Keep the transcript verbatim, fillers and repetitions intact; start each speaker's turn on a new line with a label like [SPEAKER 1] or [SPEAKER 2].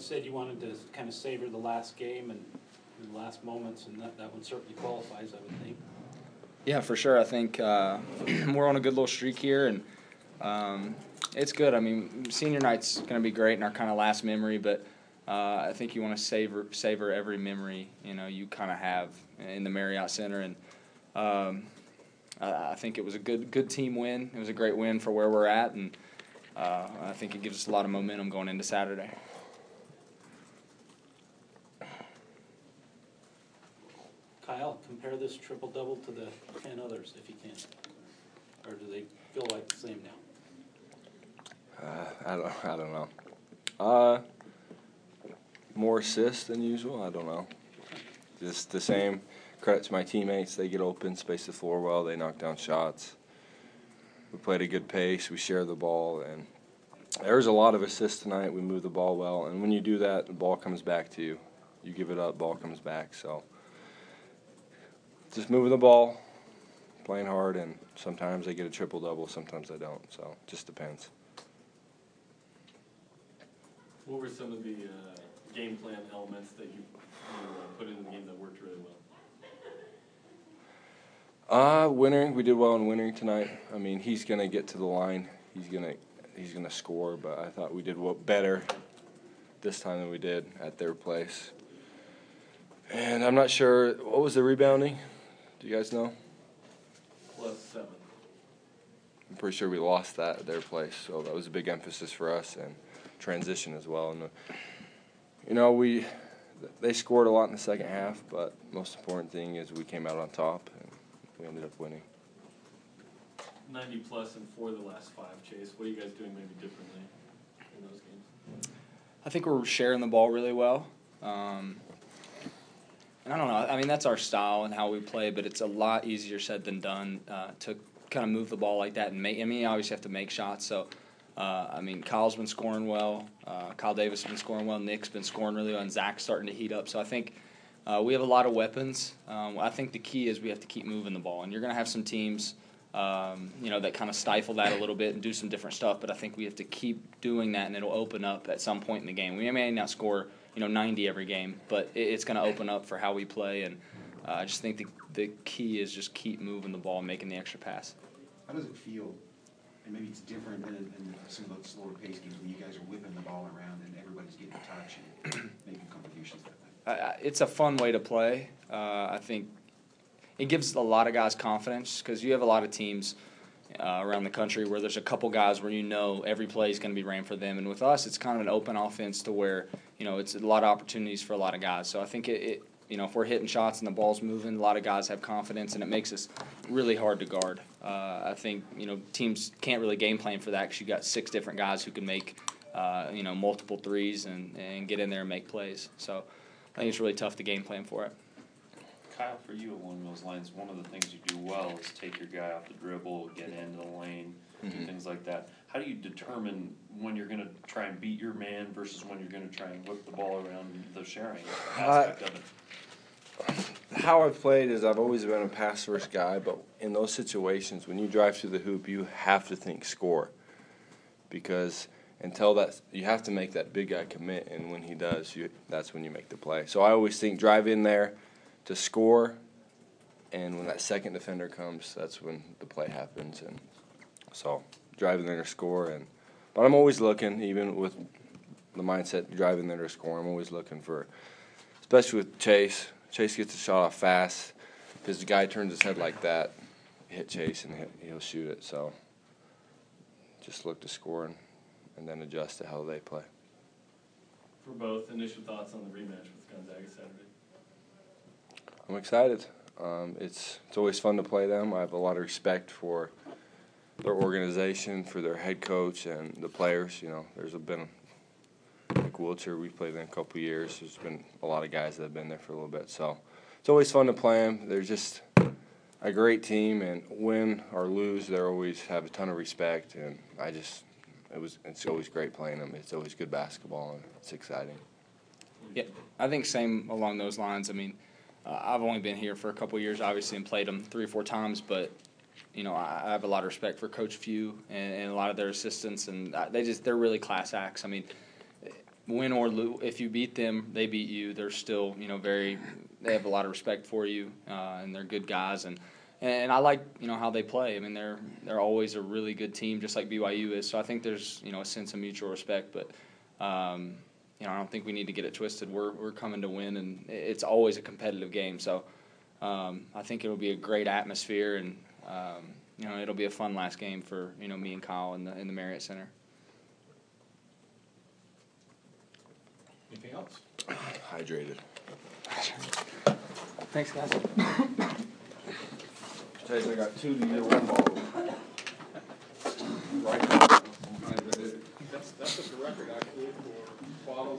[SPEAKER 1] said you wanted to kind of savor the last game and the last moments, and that, that one certainly qualifies, I would think.
[SPEAKER 2] Yeah, for sure. I think uh, we're on a good little streak here, and um, it's good. I mean, senior night's going to be great in our kind of last memory, but uh, I think you want to savor savor every memory you know you kind of have in the Marriott Center, and um, I, I think it was a good good team win. It was a great win for where we're at, and uh, I think it gives us a lot of momentum going into Saturday.
[SPEAKER 1] Kyle, compare this triple-double to the ten others, if you can. Or do they feel like the same now?
[SPEAKER 3] Uh, I don't. I don't know. Uh, more assists than usual. I don't know. Just the same. Credit to my teammates. They get open, space the floor well. They knock down shots. We played a good pace. We share the ball, and there was a lot of assists tonight. We moved the ball well, and when you do that, the ball comes back to you. You give it up, ball comes back. So just moving the ball, playing hard, and sometimes I get a triple-double, sometimes I don't. So it just depends.
[SPEAKER 4] What were some of the uh, game plan elements that you, you uh, put in the game that worked really well?
[SPEAKER 3] Uh, Wintering, we did well in Wintering tonight. I mean, he's gonna get to the line. He's gonna he's gonna score. But I thought we did well, better this time than we did at their place. And I'm not sure what was the rebounding. Do you guys know?
[SPEAKER 4] Plus seven.
[SPEAKER 3] I'm pretty sure we lost that at their place. So that was a big emphasis for us, and transition as well. And uh, you know, we they scored a lot in the second half, but most important thing is we came out on top and we ended up winning.
[SPEAKER 4] ninety plus in four of the last five, Chase. What are you guys doing maybe differently in those games?
[SPEAKER 2] I think we're sharing the ball really well. Um, and I don't know. I mean, that's our style and how we play, but it's a lot easier said than done uh, to kind of move the ball like that and make. I mean, you obviously have to make shots. So, uh, I mean, Kyle's been scoring well. Uh, Kyle Davis has been scoring well. Nick's been scoring really well, and Zach's starting to heat up. So I think uh, we have a lot of weapons. Um, I think the key is we have to keep moving the ball, and you're going to have some teams Um, you know, that kind of stifle that a little bit and do some different stuff. But I think we have to keep doing that, and it'll open up at some point in the game. We may not score, you know, ninety every game, but it, it's going to open up for how we play. And uh, I just think the the key is just keep moving the ball and making the extra pass.
[SPEAKER 5] How does it feel? And maybe it's different than in, in some of those slower pace games when you guys are whipping the ball around and everybody's getting a touch and making contributions that way.
[SPEAKER 2] Uh, it's a fun way to play. Uh, I think it gives a lot of guys confidence because you have a lot of teams uh, around the country where there's a couple guys where you know every play is going to be ran for them. And with us, it's kind of an open offense to where, you know, it's a lot of opportunities for a lot of guys. So I think it, it you know, if we're hitting shots and the ball's moving, a lot of guys have confidence, and it makes us really hard to guard. Uh, I think, you know, teams can't really game plan for that because you've got six different guys who can make, uh, you know, multiple threes and, and get in there and make plays. So I think it's really tough to game plan for it.
[SPEAKER 6] Kyle, for you along those lines, one of the things you do well is take your guy off the dribble, get into the lane, mm-hmm. do things like that. How do you determine when you're going to try and beat your man versus when you're going to try and whip the ball around the sharing aspect uh, of it?
[SPEAKER 3] How I've played is I've always been a pass-first guy, but in those situations, when you drive through the hoop, you have to think score because until that, you have to make that big guy commit, and when he does, you, that's when you make the play. So I always think drive in there to score, and when that second defender comes, that's when the play happens. And so driving there to score, and but I'm always looking, even with the mindset driving there to score, I'm always looking for, especially with Chase. Chase gets the shot off fast because the guy turns his head like that, hit Chase, and he'll shoot it. So just look to score and, and then adjust to how they play.
[SPEAKER 4] For both, initial thoughts on the rematch with Gonzaga Saturday?
[SPEAKER 3] I'm excited. Um, it's it's always fun to play them. I have a lot of respect for their organization, for their head coach, and the players. You know, there's been like Wilcher, we've played them a couple of years. There's been a lot of guys that have been there for a little bit. So it's always fun to play them. They're just a great team, and win or lose, they always have a ton of respect. And I just, it was it's always great playing them. It's always good basketball, and it's exciting.
[SPEAKER 2] Yeah, I think same along those lines. I mean, Uh, I've only been here for a couple of years, obviously, and played them three or four times. But you know, I, I have a lot of respect for Coach Few and, and a lot of their assistants, and they just they're really class acts. I mean, win or lose, if you beat them, they beat you. They're still, you know, very. They have a lot of respect for you, uh, and they're good guys. And and I like, you know, how they play. I mean, they're they're always a really good team, just like B Y U is. So I think there's, you know, a sense of mutual respect. But um, you know, I don't think we need to get it twisted. We're we're coming to win, and it's always a competitive game. So um, I think it'll be a great atmosphere, and um, you know, it'll be a fun last game for, you know, me and Kyle in the in the Marriott Center.
[SPEAKER 1] Anything else?
[SPEAKER 3] Hydrated.
[SPEAKER 2] Thanks, guys.
[SPEAKER 3] Chase, I got two to your one bottle. Right.
[SPEAKER 4] That's, that's a record actually for bottles.